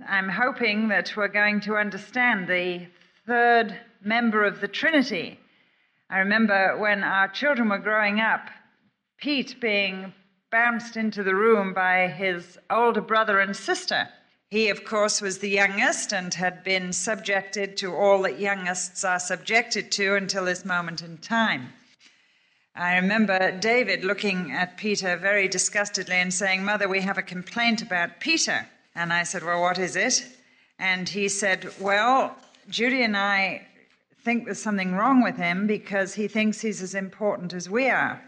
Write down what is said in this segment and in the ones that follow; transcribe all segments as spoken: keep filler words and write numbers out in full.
I'm hoping that we're going to understand the third member of the Trinity. I remember when our children were growing up, Pete being bounced into the room by his older brother and sister. He, of course, was the youngest and had been subjected to all that youngest are subjected to until this moment in time. I remember David looking at Peter very disgustedly and saying, "Mother, we have a complaint about Peter." And I said, "Well, what is it?" And he said, "Well, Judy and I think there's something wrong with him because he thinks he's as important as we are."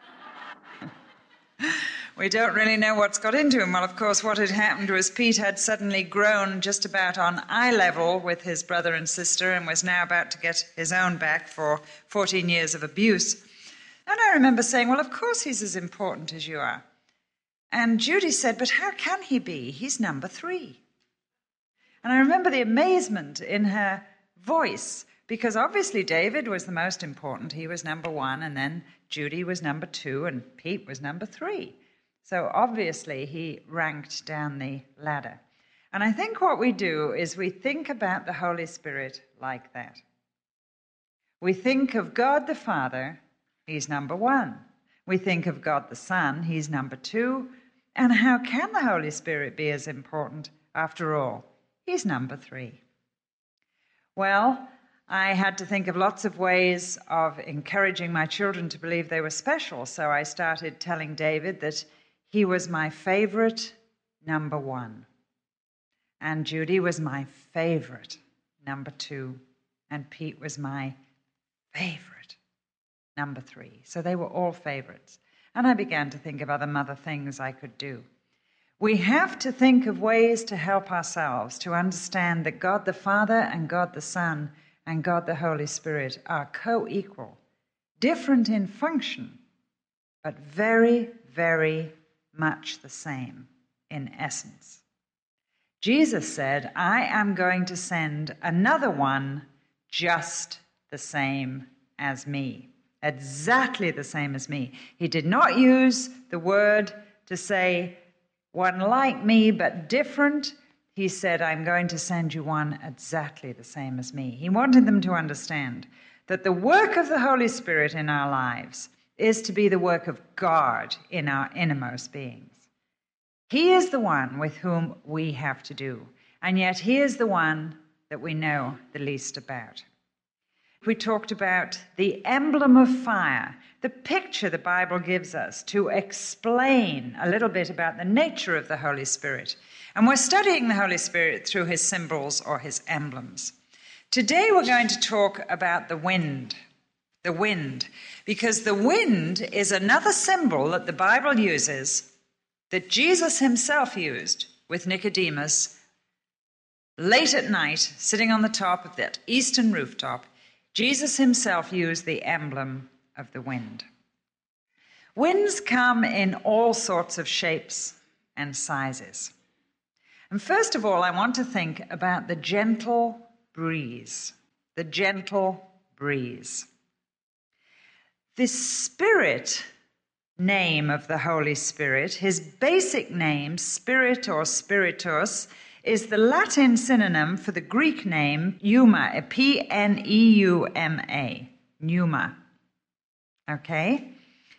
We don't really know what's got into him. Well, of course, what had happened was Pete had suddenly grown just about on eye level with his brother and sister and was now about to get his own back for fourteen years of abuse. And I remember saying, "Well, of course he's as important as you are." And Judy said, "But how can he be? He's number three." And I remember the amazement in her voice, because obviously David was the most important. He was number one, and then Judy was number two, and Pete was number three. So obviously he ranked down the ladder. And I think what we do is we think about the Holy Spirit like that. We think of God the Father, he's number one. We think of God the Son, he's number two. And how can the Holy Spirit be as important after all? He's number three. Well, I had to think of lots of ways of encouraging my children to believe they were special. So I started telling David that he was my favorite number one. And Judy was my favorite number two. And Pete was my favorite number three. So they were all favorites. And I began to think of other mother things I could do. We have to think of ways to help ourselves to understand that God the Father and God the Son and God the Holy Spirit are co-equal, different in function, but very, very much the same in essence. Jesus said, "I am going to send another one just the same as me." Exactly the same as me. He did not use the word to say one like me but different. He said, "I'm going to send you one exactly the same as me." He wanted them to understand that the work of the Holy Spirit in our lives is to be the work of God in our innermost beings. He is the one with whom we have to do, and yet he is the one that we know the least about. We talked about the emblem of fire, the picture the Bible gives us to explain a little bit about the nature of the Holy Spirit. And we're studying the Holy Spirit through his symbols or his emblems. Today we're going to talk about the wind. The wind. Because the wind is another symbol that the Bible uses, that Jesus himself used with Nicodemus late at night, sitting on the top of that eastern rooftop. Jesus himself used the emblem of the wind. Winds come in all sorts of shapes and sizes. And first of all, I want to think about the gentle breeze. The gentle breeze. The Spirit name of the Holy Spirit, his basic name, Spirit or Spiritus, is the Latin synonym for the Greek name pneuma, P N E U M A, pneuma. Okay?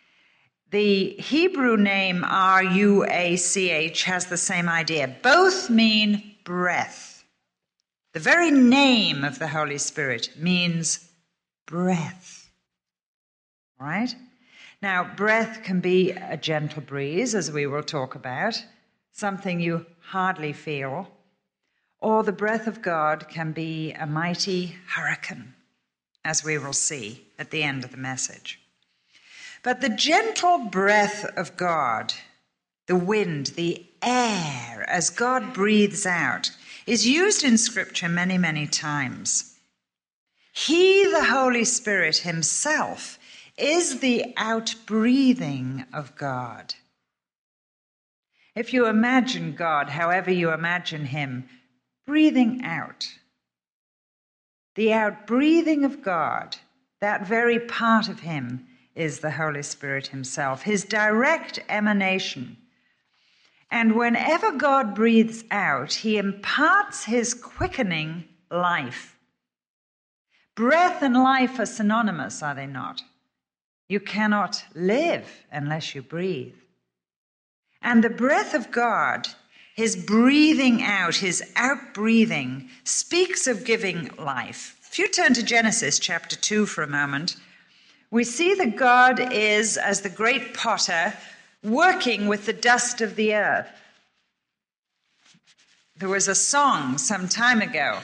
The Hebrew name R U A C H has the same idea. Both mean breath. The very name of the Holy Spirit means breath. Right? Now, breath can be a gentle breeze, as we will talk about, something you hardly feel, or the breath of God can be a mighty hurricane, as we will see at the end of the message. But the gentle breath of God, the wind, the air, as God breathes out, is used in Scripture many, many times. He, the Holy Spirit himself, is the outbreathing of God. If you imagine God, however you imagine him, breathing out, the outbreathing of God, that very part of him is the Holy Spirit himself, his direct emanation. And whenever God breathes out, he imparts his quickening life. Breath and life are synonymous, are they not? You cannot live unless you breathe. And the breath of God, his breathing out, his outbreathing, speaks of giving life. If you turn to Genesis chapter two for a moment, we see that God is, as the great potter, working with the dust of the earth. There was a song some time ago.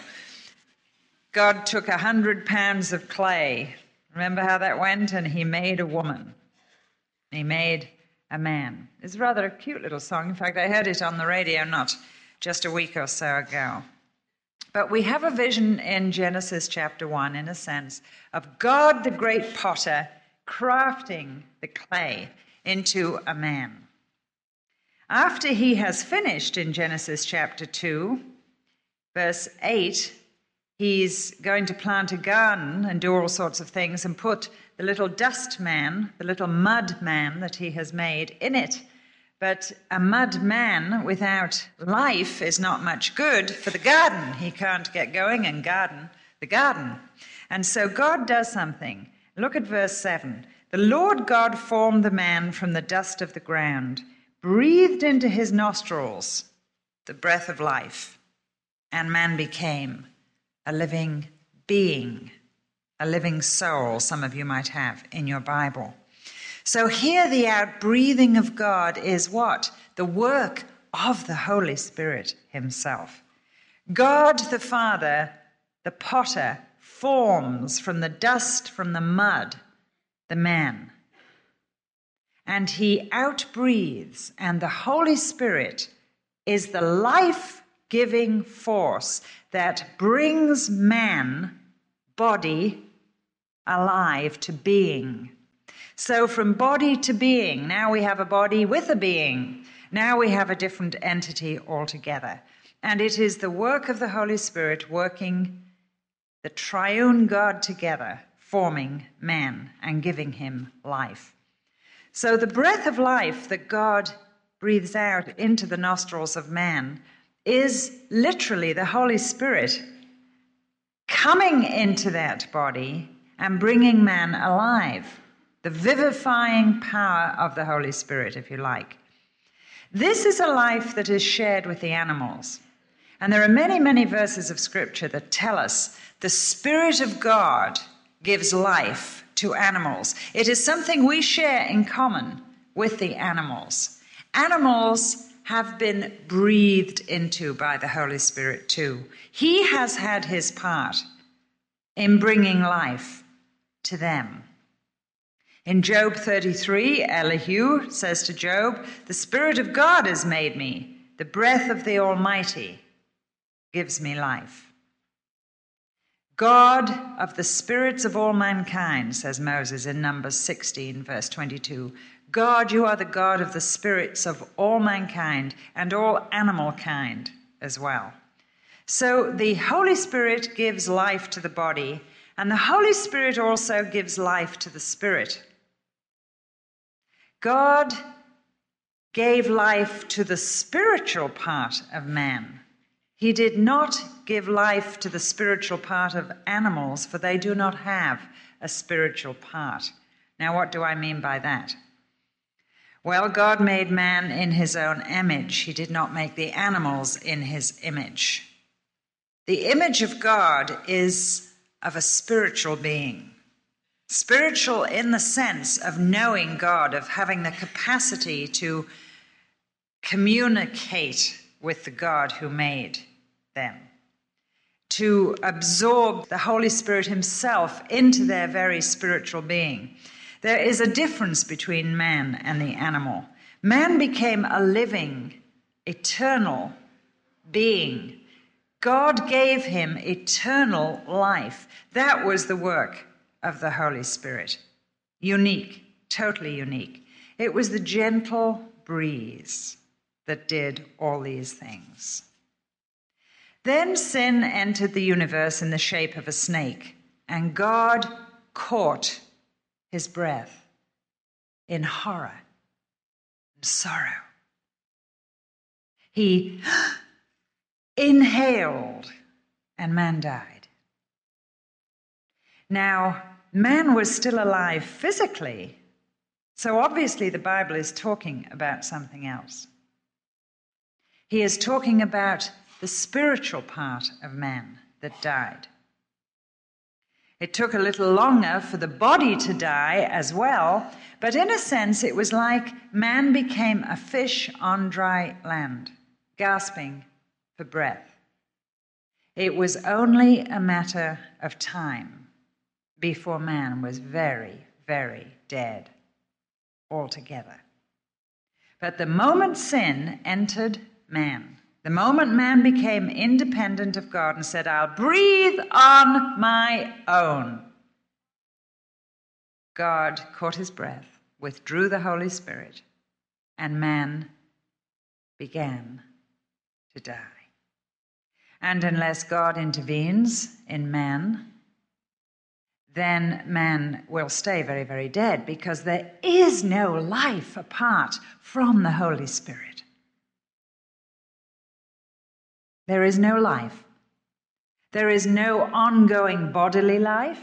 God took a hundred pounds of clay. Remember how that went? And he made a woman. He made a man. It's rather a cute little song. In fact, I heard it on the radio not just a week or so ago. But we have a vision in Genesis chapter one, in a sense, of God, the great potter, crafting the clay into a man. After he has finished in Genesis chapter two, verse eight, he's going to plant a garden and do all sorts of things and put the little dust man, the little mud man that he has made in it. But a mud man without life is not much good for the garden. He can't get going and garden the garden. And so God does something. Look at verse seven. The Lord God formed the man from the dust of the ground, breathed into his nostrils the breath of life, and man became a living being, a living soul, some of you might have in your Bible. So here the outbreathing of God is what? The work of the Holy Spirit himself. God the Father, the potter, forms from the dust, from the mud, the man. And he outbreathes, and the Holy Spirit is the life-giving force that brings man, body, alive to being. So from body to being, now we have a body with a being. Now we have a different entity altogether. And it is the work of the Holy Spirit working the triune God together, forming man and giving him life. So the breath of life that God breathes out into the nostrils of man is literally the Holy Spirit coming into that body and bringing man alive. The vivifying power of the Holy Spirit, if you like. This is a life that is shared with the animals. And there are many, many verses of Scripture that tell us the Spirit of God gives life to animals. It is something we share in common with the animals. Animals have been breathed into by the Holy Spirit too. He has had his part in bringing life to them. In Job thirty-three, Elihu says to Job, "The Spirit of God has made me. The breath of the Almighty gives me life." God of the spirits of all mankind, says Moses in Numbers sixteen, verse twenty-two. God, you are the God of the spirits of all mankind and all animal kind as well. So the Holy Spirit gives life to the body, and the Holy Spirit also gives life to the spirit. God gave life to the spiritual part of man. He did not give life to the spiritual part of animals, for they do not have a spiritual part. Now, what do I mean by that? Well, God made man in his own image. He did not make the animals in his image. The image of God is of a spiritual being. Spiritual in the sense of knowing God, of having the capacity to communicate with the God who made them, to absorb the Holy Spirit himself into their very spiritual being. There is a difference between man and the animal. Man became a living, eternal being. God gave him eternal life. That was the work of the Holy Spirit. Unique, totally unique. It was the gentle breeze that did all these things. Then sin entered the universe in the shape of a snake, and God caught his breath in horror and sorrow. He inhaled, and man died. Now, man was still alive physically, so obviously the Bible is talking about something else. He is talking about the spiritual part of man that died. It took a little longer for the body to die as well, but in a sense it was like man became a fish on dry land, gasping for breath. It was only a matter of time before man was very, very dead altogether. But the moment sin entered man, the moment man became independent of God and said, I'll breathe on my own, God caught his breath, withdrew the Holy Spirit, and man began to die. And unless God intervenes in man, then man will stay very, very dead, because there is no life apart from the Holy Spirit. There is no life. There is no ongoing bodily life,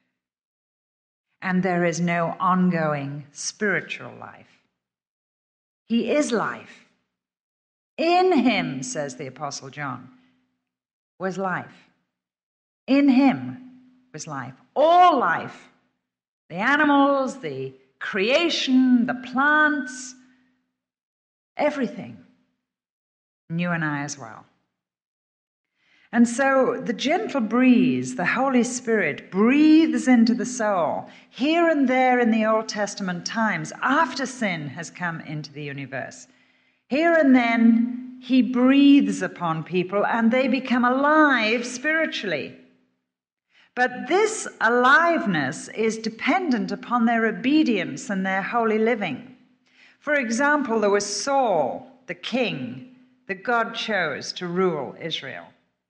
and there is no ongoing spiritual life. He is life. In him, says the Apostle John, was life. In him was life. All life. The animals, the creation, the plants, everything. And you and I as well. And so the gentle breeze, the Holy Spirit, breathes into the soul here and there in the Old Testament times after sin has come into the universe. Here and then he breathes upon people and they become alive spiritually. But this aliveness is dependent upon their obedience and their holy living. For example, there was Saul, the king that God chose to rule Israel.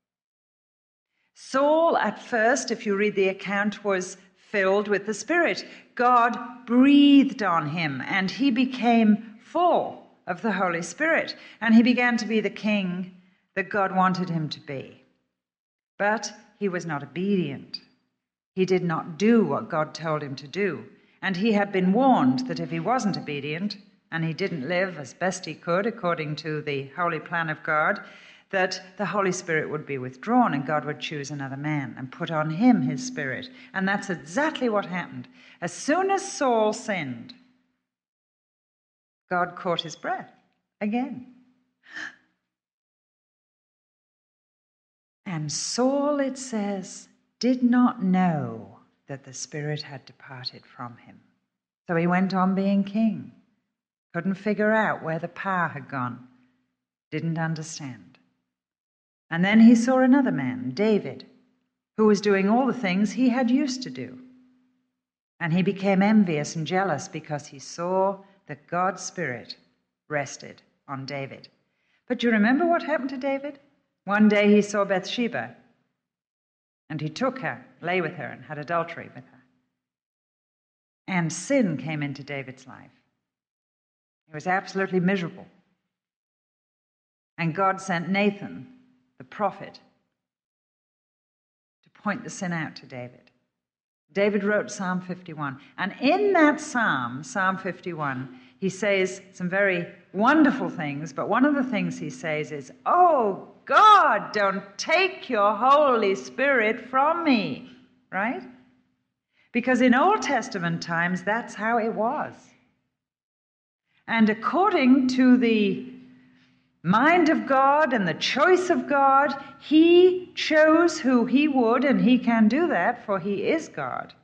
Saul, at first, if you read the account, was filled with the Spirit. God breathed on him, and he became full of the Holy Spirit, and he began to be the king that God wanted him to be. But he was not obedient. He did not do what God told him to do, and he had been warned that if he wasn't obedient, and he didn't live as best he could according to the holy plan of God, that the Holy Spirit would be withdrawn and God would choose another man and put on him his Spirit. And that's exactly what happened. As soon as Saul sinned, God caught his breath again. And Saul, it says, did not know that the Spirit had departed from him. So he went on being king. Couldn't figure out where the power had gone. Didn't understand. And then he saw another man, David, who was doing all the things he had used to do. And he became envious and jealous because he saw that God's Spirit rested on David. But do you remember what happened to David? One day he saw Bathsheba, and he took her, lay with her, and had adultery with her. And sin came into David's life. He was absolutely miserable. And God sent Nathan, the prophet, to point the sin out to David. David wrote Psalm fifty-one. And in that psalm, Psalm fifty-one, he says some very wonderful things, but one of the things he says is, oh, God, don't take your Holy Spirit from me, right? Because in Old Testament times, that's how it was. And according to the mind of God and the choice of God, he chose who he would, and he can do that, for he is God,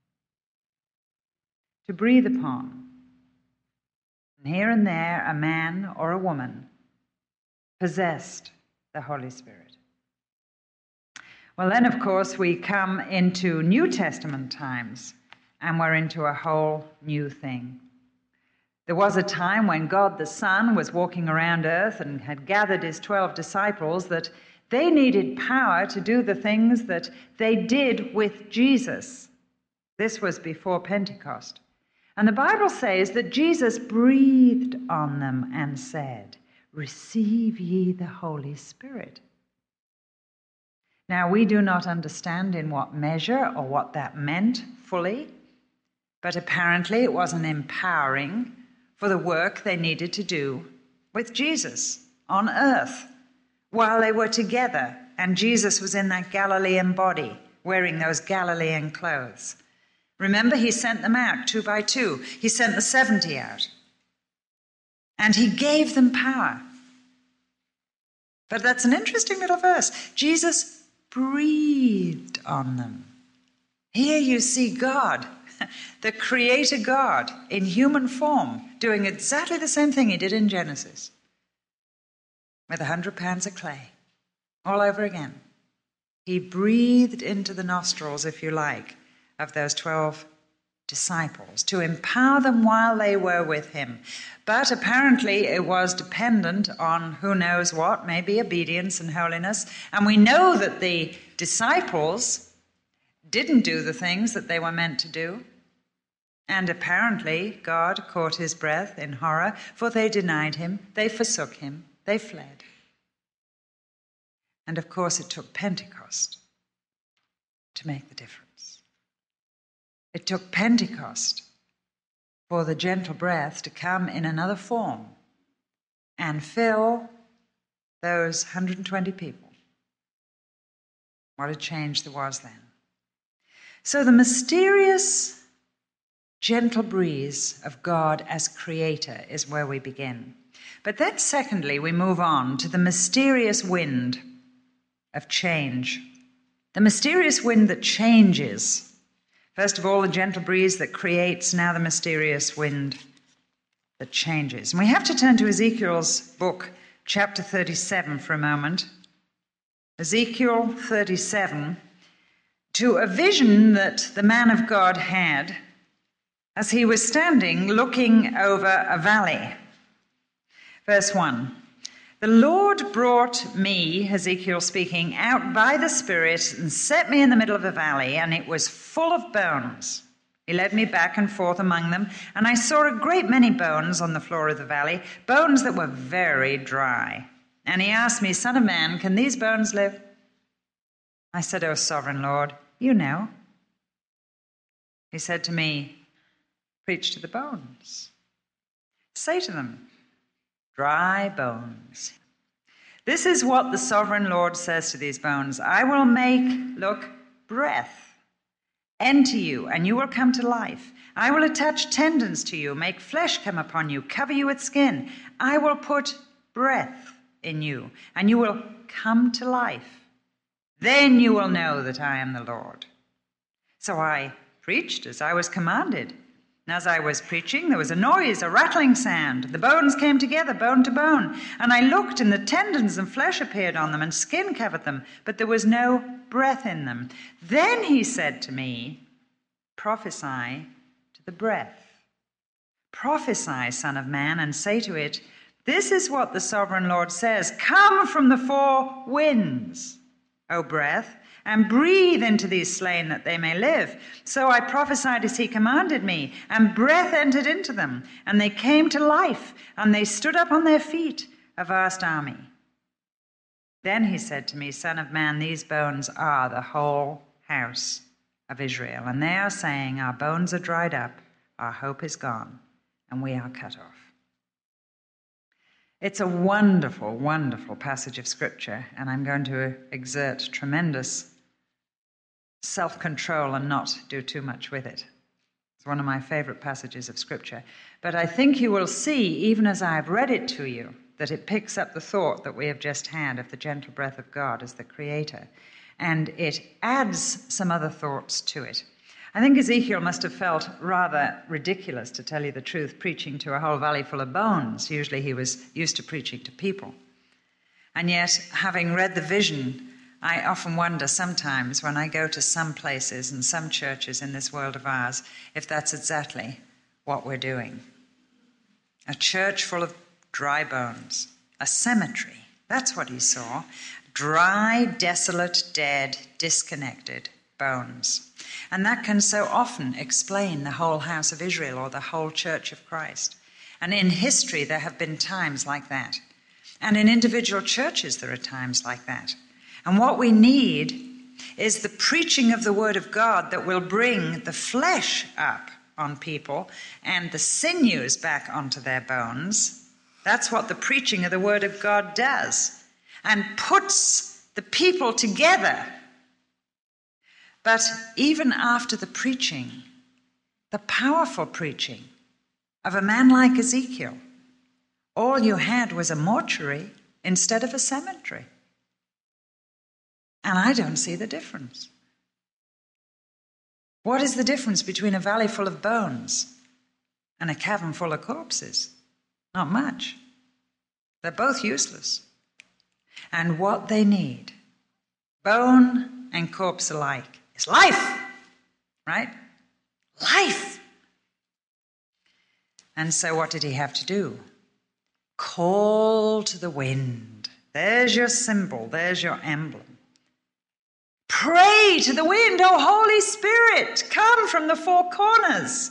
to breathe upon. And here and there, a man or a woman possessed the Holy Spirit. Well, then, of course, we come into New Testament times, and we're into a whole new thing. There was a time when God the Son was walking around earth and had gathered his twelve disciples that they needed power to do the things that they did with Jesus. This was before Pentecost. And the Bible says that Jesus breathed on them and said, receive ye the Holy Spirit. Now, we do not understand in what measure or what that meant fully, but apparently it was an empowering for the work they needed to do with Jesus on earth while they were together and Jesus was in that Galilean body wearing those Galilean clothes. Remember, he sent them out two by two. He sent the seventy out. And he gave them power. But that's an interesting little verse. Jesus breathed on them. Here you see God, the Creator God, in human form, doing exactly the same thing he did in Genesis, with a hundred pounds of clay, all over again. He breathed into the nostrils, if you like, of those twelve disciples to empower them while they were with him. But apparently it was dependent on who knows what, maybe obedience and holiness. And we know that the disciples didn't do the things that they were meant to do. And apparently God caught his breath in horror, for they denied him, they forsook him, they fled. And of course it took Pentecost to make the difference. It took Pentecost for the gentle breath to come in another form and fill those one hundred twenty people. What a change there was then. So the mysterious gentle breeze of God as creator is where we begin. But then secondly, we move on to the mysterious wind of change. The mysterious wind that changes. First of all, the gentle breeze that creates, now the mysterious wind that changes. And we have to turn to Ezekiel's book, chapter thirty-seven, for a moment. Ezekiel thirty-seven, to a vision that the man of God had as he was standing looking over a valley. Verse one. The Lord brought me, Ezekiel speaking, out by the Spirit and set me in the middle of a valley, and it was full of bones. He led me back and forth among them, and I saw a great many bones on the floor of the valley, bones that were very dry. And he asked me, Son of man, can these bones live? I said, O sovereign Lord, you know. He said to me, preach to the bones. Say to them, dry bones. This is what the sovereign Lord says to these bones. I will make, look, breath enter you, and you will come to life. I will attach tendons to you, make flesh come upon you, cover you with skin. I will put breath in you, and you will come to life. Then you will know that I am the Lord. So I preached as I was commanded. And as I was preaching, there was a noise, a rattling sound. The bones came together, bone to bone. And I looked, and the tendons and flesh appeared on them, and skin covered them, but there was no breath in them. Then he said to me, prophesy to the breath. Prophesy, Son of Man, and say to it, this is what the sovereign Lord says. Come from the four winds, O breath, and breathe into these slain that they may live. So I prophesied as he commanded me, and breath entered into them, and they came to life, and they stood up on their feet, a vast army. Then he said to me, Son of man, these bones are the whole house of Israel, and they are saying, our bones are dried up, our hope is gone, and we are cut off. It's a wonderful, wonderful passage of Scripture, and I'm going to exert tremendous self-control and not do too much with it. It's one of my favorite passages of Scripture. But I think you will see, even as I've read it to you, that it picks up the thought that we have just had of the gentle breath of God as the Creator, and it adds some other thoughts to it. I think Ezekiel must have felt rather ridiculous, to tell you the truth, preaching to a whole valley full of bones. Usually he was used to preaching to people. And yet, having read the vision, I often wonder sometimes when I go to some places and some churches in this world of ours, if that's exactly what we're doing. A church full of dry bones, a cemetery. That's what he saw. Dry, desolate, dead, disconnected bones. And that can so often explain the whole house of Israel or the whole church of Christ. And in history, there have been times like that. And in individual churches, there are times like that. And what we need is the preaching of the Word of God that will bring the flesh up on people and the sinews back onto their bones. That's what the preaching of the Word of God does, and puts the people together. But even after the preaching, the powerful preaching of a man like Ezekiel, all you had was a mortuary instead of a cemetery. And I don't see the difference. What is the difference between a valley full of bones and a cavern full of corpses? Not much. They're both useless. And what they need, bone and corpse alike, is life, right? Life. And so what did he have to do? Call to the wind. There's your symbol. There's your emblem. Pray to the wind, O Holy Spirit, come from the four corners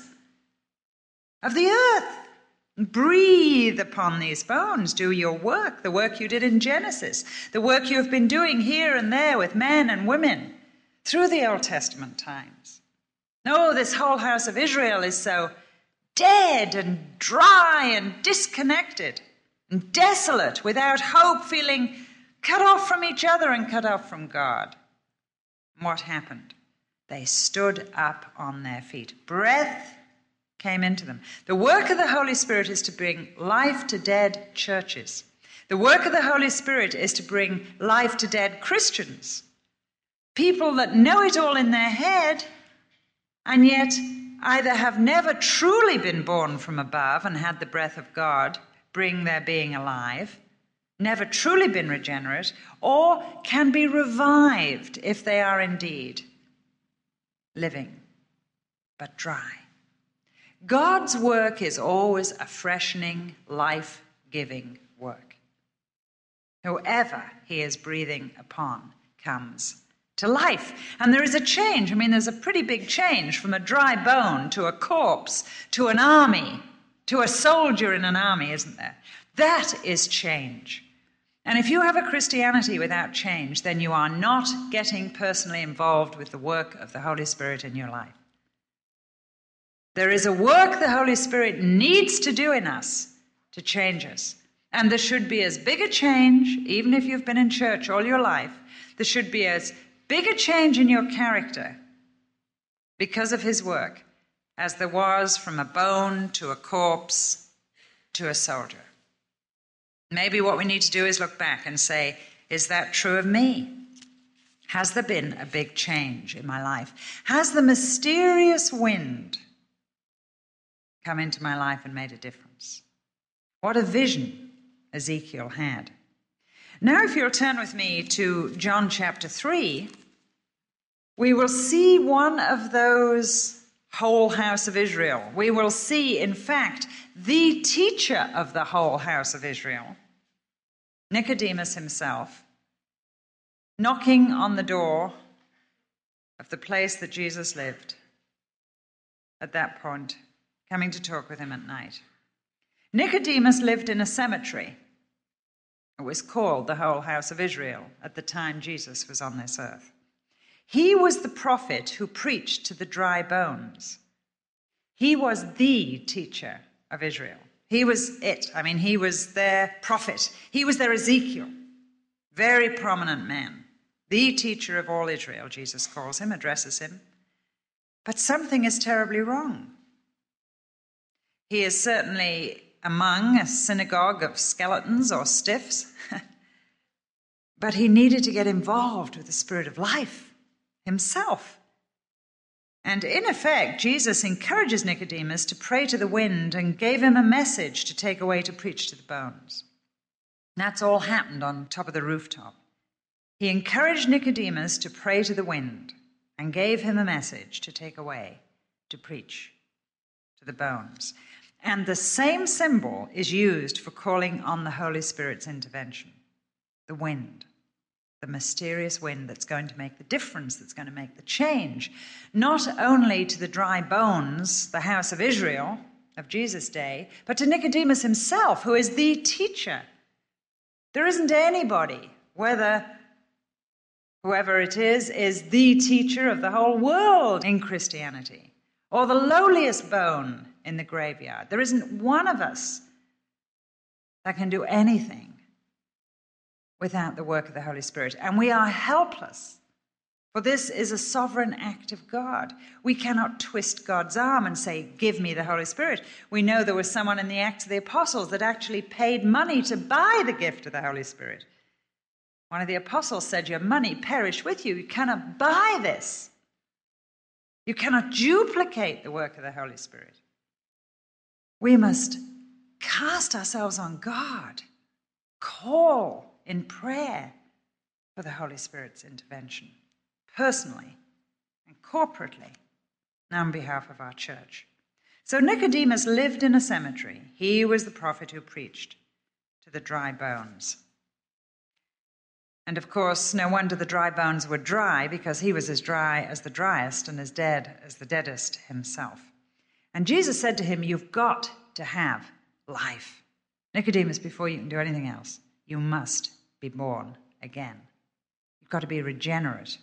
of the earth. Breathe upon these bones. Do your work, the work you did in Genesis, the work you have been doing here and there with men and women through the Old Testament times. No, this whole house of Israel is so dead and dry and disconnected and desolate, without hope, feeling cut off from each other and cut off from God. What happened? They stood up on their feet. Breath came into them. The work of the Holy Spirit is to bring life to dead churches. The work of the Holy Spirit is to bring life to dead Christians. People that know it all in their head and yet either have never truly been born from above and had the breath of God bring their being alive, never truly been regenerate, or can be revived if they are indeed living, but dry. God's work is always a freshening, life-giving work. Whoever he is breathing upon comes to life. And there is a change. I mean, there's a pretty big change from a dry bone to a corpse to an army, to a soldier in an army, isn't there? That is change. And if you have a Christianity without change, then you are not getting personally involved with the work of the Holy Spirit in your life. There is a work the Holy Spirit needs to do in us to change us. And there should be as big a change, even if you've been in church all your life, there should be as big a change in your character because of his work as there was from a bone to a corpse to a soldier. Maybe what we need to do is look back and say, is that true of me? Has there been a big change in my life? Has the mysterious wind come into my life and made a difference? What a vision Ezekiel had. Now, if you'll turn with me to John chapter three, we will see one of those whole house of Israel. We will see, in fact, the teacher of the whole house of Israel, Nicodemus himself, knocking on the door of the place that Jesus lived at that point, coming to talk with him at night. Nicodemus lived in a cemetery. It was called the whole house of Israel at the time Jesus was on this earth. He was the prophet who preached to the dry bones. He was the teacher of Israel. He was it. I mean, he was their prophet. He was their Ezekiel. Very prominent man. The teacher of all Israel, Jesus calls him, addresses him. But something is terribly wrong. He is certainly among a synagogue of skeletons or stiffs, but he needed to get involved with the Spirit of life himself. And in effect, Jesus encourages Nicodemus to pray to the wind and gave him a message to take away to preach to the bones. And that's all happened on top of the rooftop. He encouraged Nicodemus to pray to the wind and gave him a message to take away to preach to the bones. And the same symbol is used for calling on the Holy Spirit's intervention, the wind. The mysterious wind that's going to make the difference, that's going to make the change, not only to the dry bones, the house of Israel of Jesus' day, but to Nicodemus himself, who is the teacher There isn't anybody, whether whoever it is, is the teacher of the whole world in Christianity, or the lowliest bone in the graveyard. There isn't one of us that can do anything without the work of the Holy Spirit. And we are helpless, for this is a sovereign act of God. We cannot twist God's arm and say, give me the Holy Spirit. We know there was someone in the Acts of the Apostles that actually paid money to buy the gift of the Holy Spirit. One of the apostles said, your money perish with you. You cannot buy this. You cannot duplicate the work of the Holy Spirit. We must cast ourselves on God, call in prayer for the Holy Spirit's intervention, personally and corporately, and on behalf of our church. So Nicodemus lived in a cemetery. He was the prophet who preached to the dry bones. And of course, no wonder the dry bones were dry, because he was as dry as the driest and as dead as the deadest himself. And Jesus said to him, you've got to have life. Nicodemus, before you can do anything else, you must be born again. You've got to be regenerate.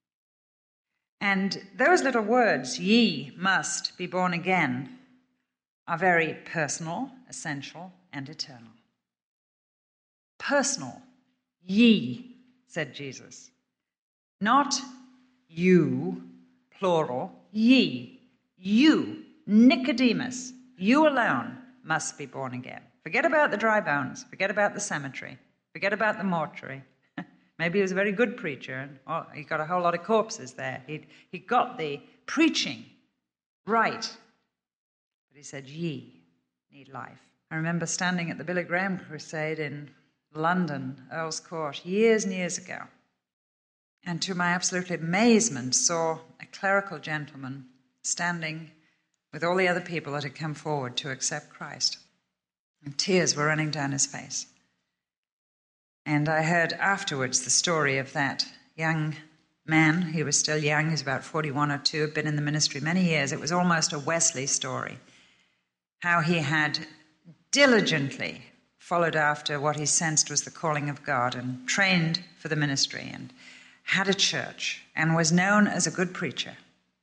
And those little words, ye must be born again, are very personal, essential, and eternal. Personal. Ye, said Jesus. Not you, plural, ye. You, Nicodemus, you alone must be born again. Forget about the dry bones. Forget about the cemetery. Forget about the mortuary. Maybe he was a very good preacher, and oh, he got a whole lot of corpses there. He he got the preaching right. But he said, ye need life. I remember standing at the Billy Graham crusade in London, Earl's Court, years and years ago, and to my absolute amazement saw a clerical gentleman standing with all the other people that had come forward to accept Christ. And tears were running down his face. And I heard afterwards the story of that young man. He was still young, he was about forty-one or two, had been in the ministry many years. It was almost a Wesley story, how he had diligently followed after what he sensed was the calling of God and trained for the ministry and had a church and was known as a good preacher.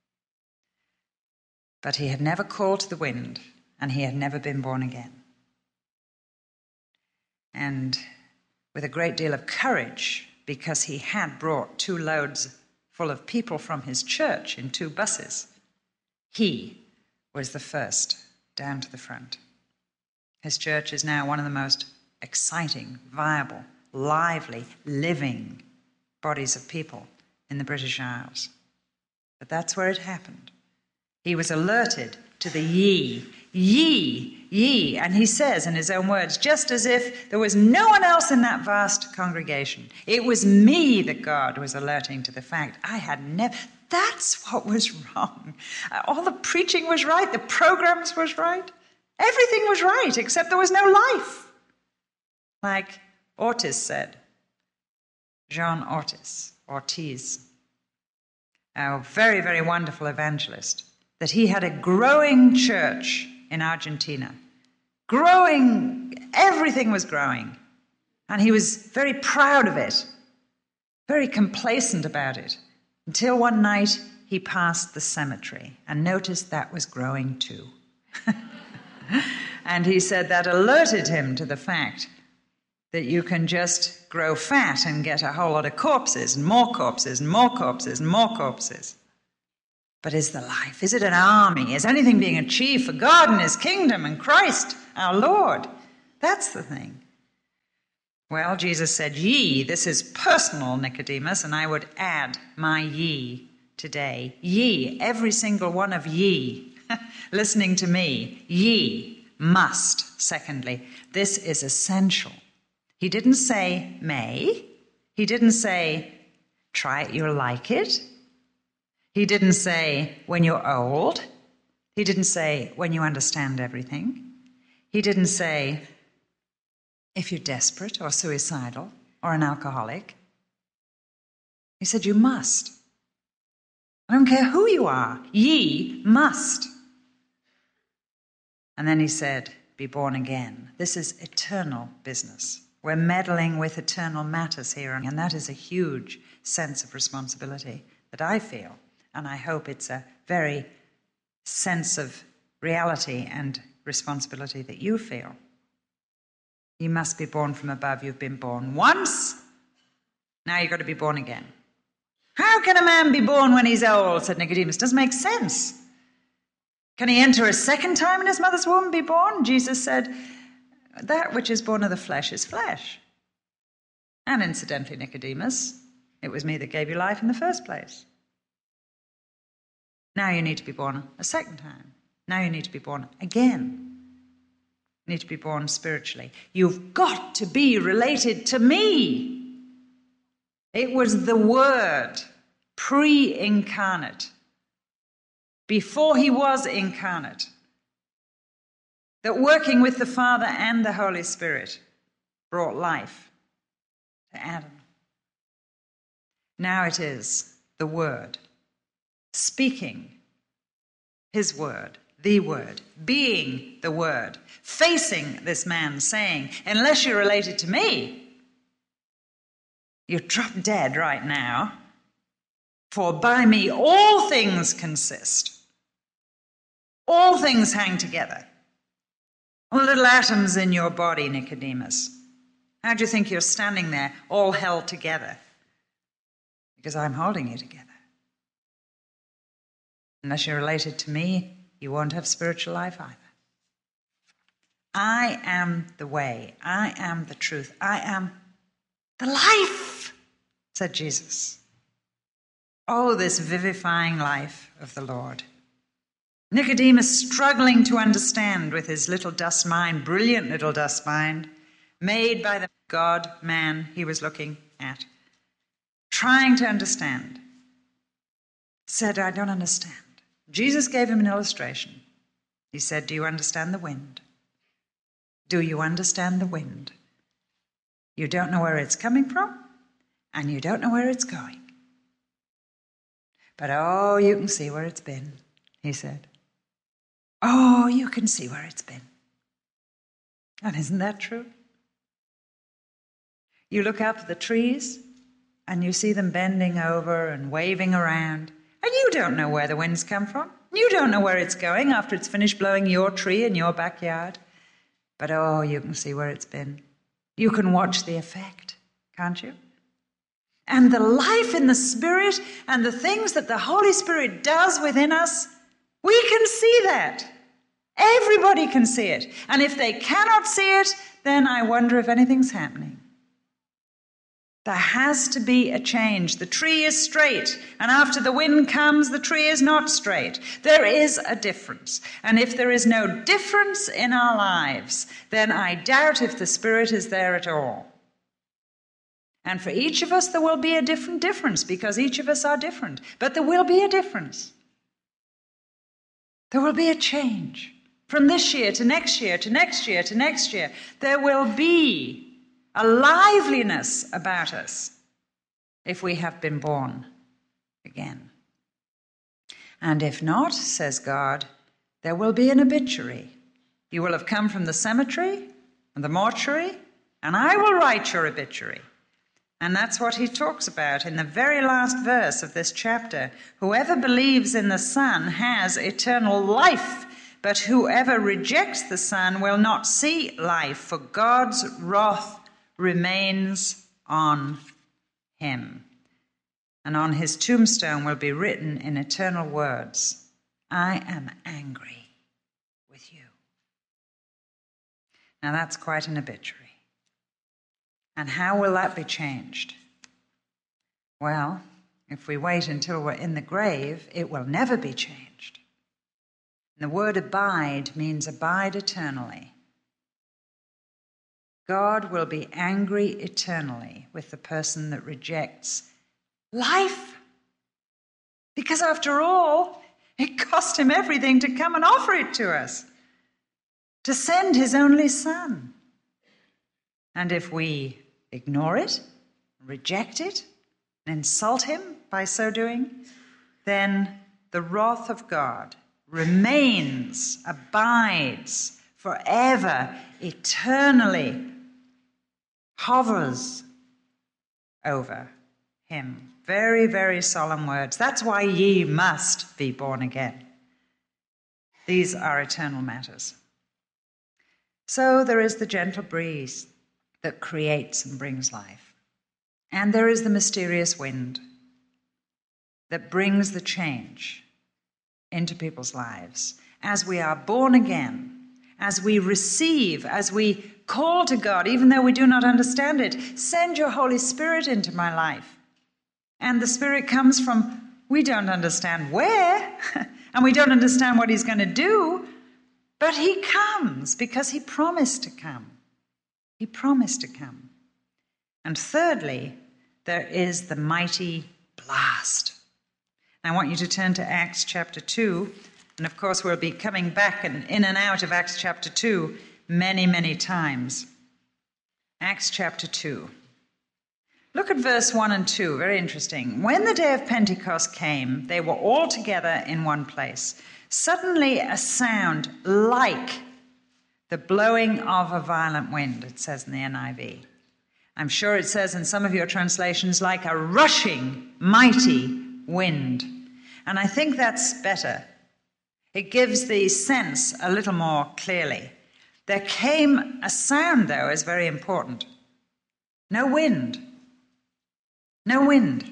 But he had never called to the wind, and he had never been born again. And with a great deal of courage, because he had brought two loads full of people from his church in two buses, he was the first down to the front. His church is now one of the most exciting, viable, lively, living bodies of people in the British Isles. But that's where it happened. He was alerted to the ye, ye, ye. And he says in his own words, just as if there was no one else in that vast congregation. It was me that God was alerting to the fact I had never... That's what was wrong. All the preaching was right. The programs was right. Everything was right, except there was no life. Like Ortiz said, Jean Ortiz, Ortiz, a very, very wonderful evangelist, that he had a growing church in Argentina. Growing, everything was growing. And he was very proud of it, very complacent about it, until one night he passed the cemetery and noticed that was growing too. And he said that alerted him to the fact that you can just grow fat and get a whole lot of corpses and more corpses and more corpses and more corpses. But is the life? Is it an army? Is anything being achieved for God and his kingdom and Christ, our Lord? That's the thing. Well, Jesus said, ye, this is personal, Nicodemus, and I would add my ye today. Ye, every single one of ye, listening to me, ye must. Secondly, this is essential. He didn't say may. He didn't say try it, you'll like it. He didn't say when you're old. He didn't say when you understand everything. He didn't say if you're desperate or suicidal or an alcoholic. He said you must. I don't care who you are. Ye must. And then he said, be born again. This is eternal business. We're meddling with eternal matters here, and that is a huge sense of responsibility that I feel, and I hope it's a very sense of reality and responsibility that you feel. You must be born from above. You've been born once. Now you've got to be born again. How can a man be born when he's old? Said Nicodemus. Doesn't make sense. Can he enter a second time in his mother's womb and be born? Jesus said, that which is born of the flesh is flesh. And incidentally, Nicodemus, it was me that gave you life in the first place. Now you need to be born a second time. Now you need to be born again. You need to be born spiritually. You've got to be related to me. It was the Word, pre-incarnate, before he was incarnate, that working with the Father and the Holy Spirit brought life to Adam. Now it is the Word, speaking his word, the Word, being the Word, facing this man, saying, unless you're related to me, you're drop dead right now, for by me all things consist. All things hang together. All the little atoms in your body, Nicodemus. How do you think you're standing there, all held together? Because I'm holding you together. Unless you're related to me, you won't have spiritual life either. I am the way. I am the truth. I am the life, said Jesus. Oh, this vivifying life of the Lord. Nicodemus struggling to understand with his little dust mind, brilliant little dust mind, made by the God-man he was looking at, trying to understand, said, I don't understand. Jesus gave him an illustration. He said, do you understand the wind? Do you understand the wind? You don't know where it's coming from, and you don't know where it's going. But oh, you can see where it's been, he said. Oh, you can see where it's been. And isn't that true? You look up at the trees and you see them bending over and waving around, and you don't know where the wind's come from. You don't know where it's going after it's finished blowing your tree in your backyard. But oh, you can see where it's been. You can watch the effect, can't you? And the life in the Spirit and the things that the Holy Spirit does within us, we can see that. Everybody can see it. And if they cannot see it, then I wonder if anything's happening. There has to be a change. The tree is straight, and after the wind comes, the tree is not straight. There is a difference. And if there is no difference in our lives, then I doubt if the Spirit is there at all. And for each of us, there will be a different difference, because each of us are different. But there will be a difference. There will be a change. From this year to next year to next year to next year, there will be a liveliness about us if we have been born again. And if not, says God, there will be an obituary. You will have come from the cemetery and the mortuary, and I will write your obituary. And that's what he talks about in the very last verse of this chapter. Whoever believes in the Son has eternal life, but whoever rejects the Son will not see life, for God's wrath remains on him. And on his tombstone will be written in eternal words, I am angry with you. Now that's quite an obituary. And how will that be changed? Well, if we wait until we're in the grave, it will never be changed. And the word abide means abide eternally. God will be angry eternally with the person that rejects life. Because after all, it cost him everything to come and offer it to us, to send his only Son. And if we ignore it, reject it, and insult him by so doing, then the wrath of God remains, abides forever, eternally hovers over him. Very, very solemn words. That's why ye must be born again. These are eternal matters. So there is the gentle breeze that creates and brings life. And there is the mysterious wind that brings the change into people's lives. As we are born again, as we receive, as we call to God, even though we do not understand it, send your Holy Spirit into my life. And the Spirit comes from, we don't understand where, and we don't understand what he's going to do, but he comes because he promised to come. He promised to come. And thirdly, there is the mighty blast. I want you to turn to Acts chapter two. And of course, we'll be coming back and in and out of Acts chapter two many, many times. Acts chapter two. Look at verse one and two. Very interesting. When the day of Pentecost came, they were all together in one place. Suddenly a sound like the blowing of a violent wind, it says in the N I V. I'm sure it says in some of your translations, like a rushing, mighty wind. And I think that's better. It gives the sense a little more clearly. There came a sound, though, is very important. No wind. No wind.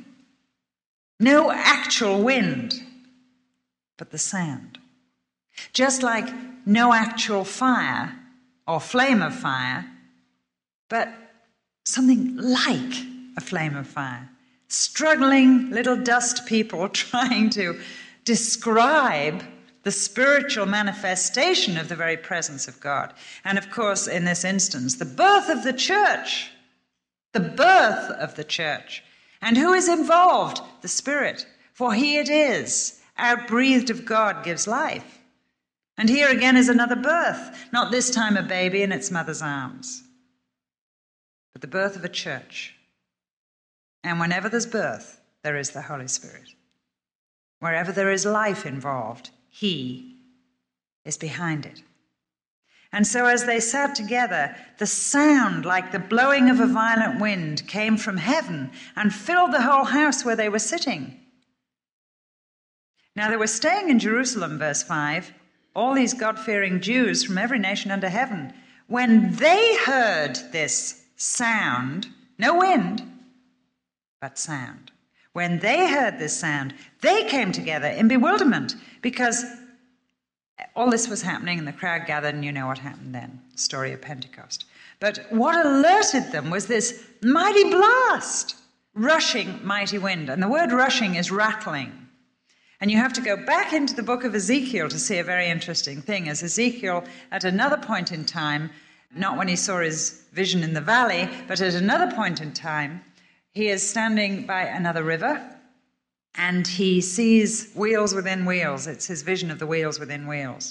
No actual wind, but the sound. Just like no actual fire or flame of fire, but something like a flame of fire. Struggling little dust people trying to describe the spiritual manifestation of the very presence of God. And of course, in this instance, the birth of the church. The birth of the church. And who is involved? The Spirit. For he it is, outbreathed of God, gives life. And here again is another birth. Not this time a baby in its mother's arms, but the birth of a church. And whenever there's birth, there is the Holy Spirit. Wherever there is life involved, he is behind it. And so as they sat together, the sound like the blowing of a violent wind came from heaven and filled the whole house where they were sitting. Now they were staying in Jerusalem, verse five, all these God-fearing Jews from every nation under heaven. When they heard this sound, no wind, but sound. When they heard this sound, they came together in bewilderment because all this was happening and the crowd gathered, and you know what happened then, the story of Pentecost. But what alerted them was this mighty blast, rushing mighty wind. And the word rushing is rattling. And you have to go back into the book of Ezekiel to see a very interesting thing. As Ezekiel, at another point in time, not when he saw his vision in the valley, but at another point in time, he is standing by another river, and he sees wheels within wheels. It's his vision of the wheels within wheels.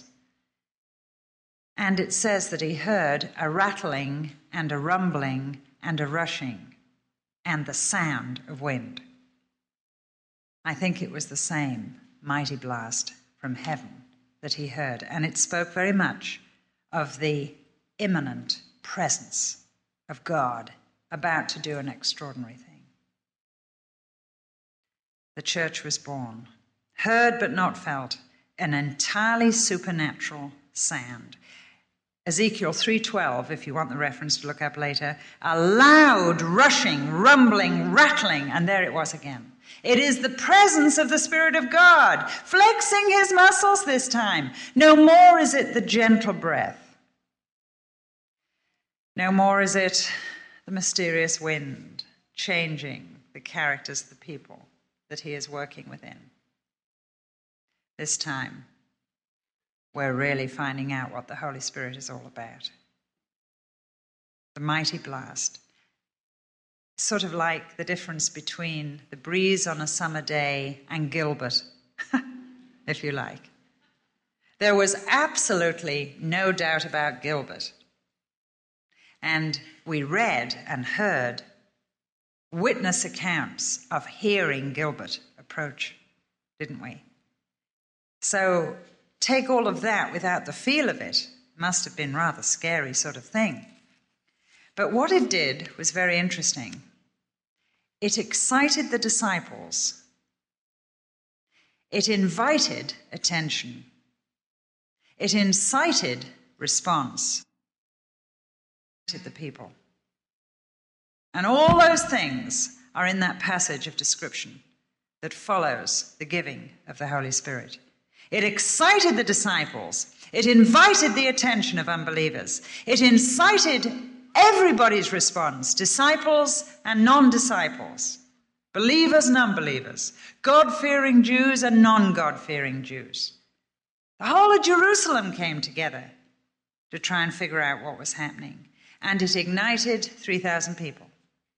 And it says that he heard a rattling and a rumbling and a rushing and the sound of wind. I think it was the same mighty blast from heaven that he heard. And it spoke very much of the imminent presence of God about to do an extraordinary thing. The church was born, heard but not felt, an entirely supernatural sound. Ezekiel three twelve, if you want the reference to look up later, a loud rushing, rumbling, rattling, and there it was again. It is the presence of the Spirit of God, flexing his muscles this time. No more is it the gentle breath. No more is it the mysterious wind, changing the characters of the people that he is working within. This time, we're really finding out what the Holy Spirit is all about. The mighty blast. Sort of like the difference between the breeze on a summer day and Gilbert, if you like. There was absolutely no doubt about Gilbert. And we read and heard witness accounts of hearing Gilbert approach, didn't we? So take all of that without the feel of it. Must have been rather scary sort of thing. But what it did was very interesting. It excited the disciples. It invited attention. It incited response to the people. And all those things are in that passage of description that follows the giving of the Holy Spirit. It excited the disciples. It invited the attention of unbelievers. It incited everybody's response, disciples and non-disciples, believers and unbelievers, God-fearing Jews and non-God-fearing Jews. The whole of Jerusalem came together to try and figure out what was happening, and it ignited three thousand people.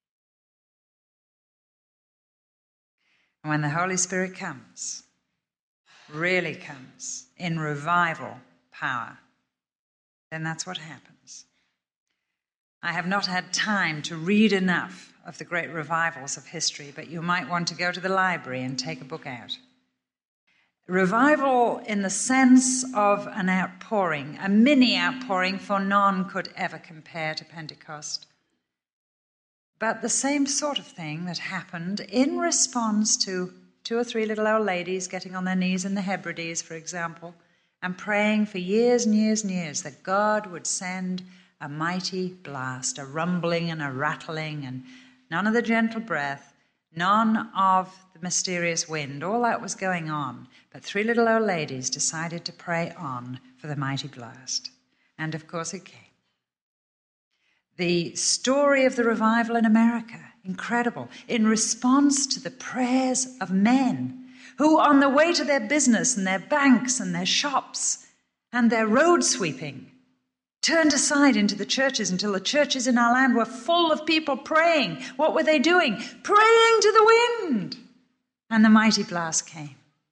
And when the Holy Spirit comes, really comes in revival power, then that's what happens. I have not had time to read enough of the great revivals of history, but you might want to go to the library and take a book out. Revival in the sense of an outpouring, a mini outpouring, for none could ever compare to Pentecost. But the same sort of thing that happened in response to two or three little old ladies getting on their knees in the Hebrides, for example, and praying for years and years and years that God would send a mighty blast, a rumbling and a rattling, and none of the gentle breath, none of the mysterious wind. All that was going on. But three little old ladies decided to pray on for the mighty blast. And of course it came. The story of the revival in America, incredible, in response to the prayers of men who, on the way to their business and their banks and their shops and their road sweeping, turned aside into the churches until the churches in our land were full of people praying. What were they doing? Praying to the wind. And the mighty blast came.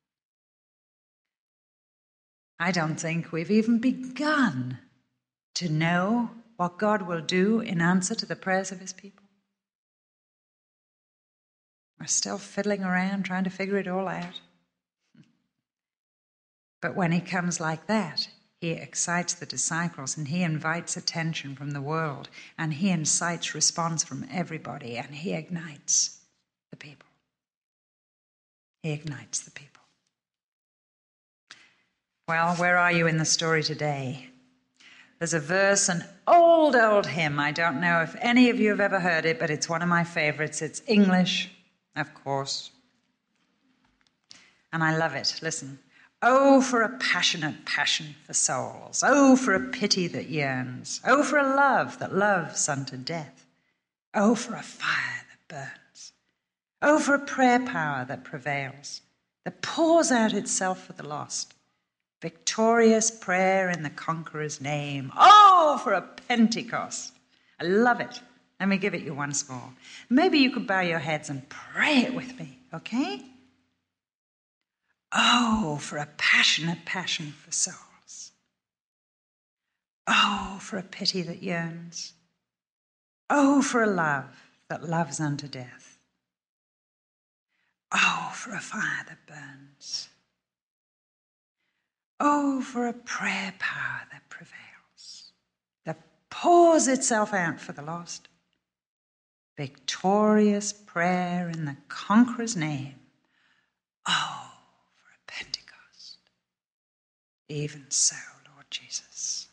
I don't think we've even begun to know what God will do in answer to the prayers of his people. We're still fiddling around trying to figure it all out. But when he comes like that, he excites the disciples and he invites attention from the world and he incites response from everybody and he ignites the people. He ignites the people. Well, where are you in the story today? There's a verse, an old, old hymn. I don't know if any of you have ever heard it, but it's one of my favorites. It's English, of course. And I love it. Listen. Oh, for a passionate passion for souls. Oh, for a pity that yearns. Oh, for a love that loves unto death. Oh, for a fire that burns. Oh, for a prayer power that prevails, that pours out itself for the lost. Victorious prayer in the conqueror's name. Oh, for a Pentecost. I love it. Let me give it you once more. Maybe you could bow your heads and pray it with me, okay? Oh, for a passionate passion for souls. Oh, for a pity that yearns. Oh, for a love that loves unto death. Oh, for a fire that burns. Oh, for a prayer power that prevails, that pours itself out for the lost. Victorious prayer in the conqueror's name. Oh, for a Pentecost. Even so, Lord Jesus.